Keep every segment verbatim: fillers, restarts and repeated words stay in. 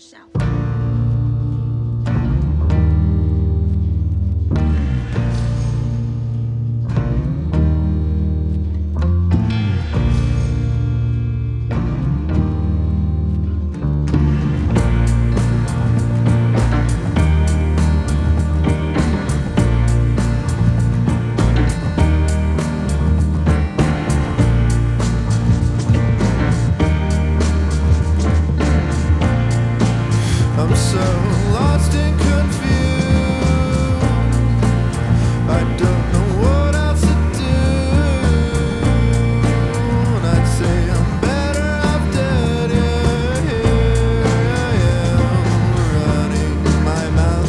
yourself. I'm so lost and confused. I don't know what else to do. And I'd say I'm better off dead. Yeah, here I am, running my mouth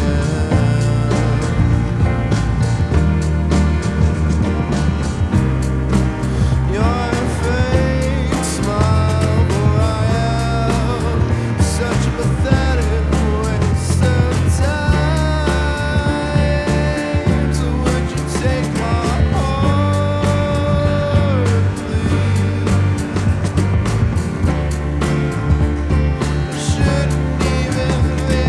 again. Your fake smile, boy, I am such a pathetic waste of time. So would you take my heart, please? Shouldn't even be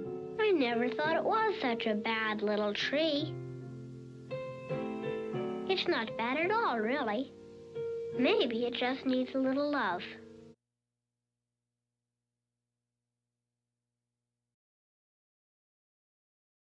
never thought it was such a bad little tree. It's not bad at all, really. Maybe it just needs a little love.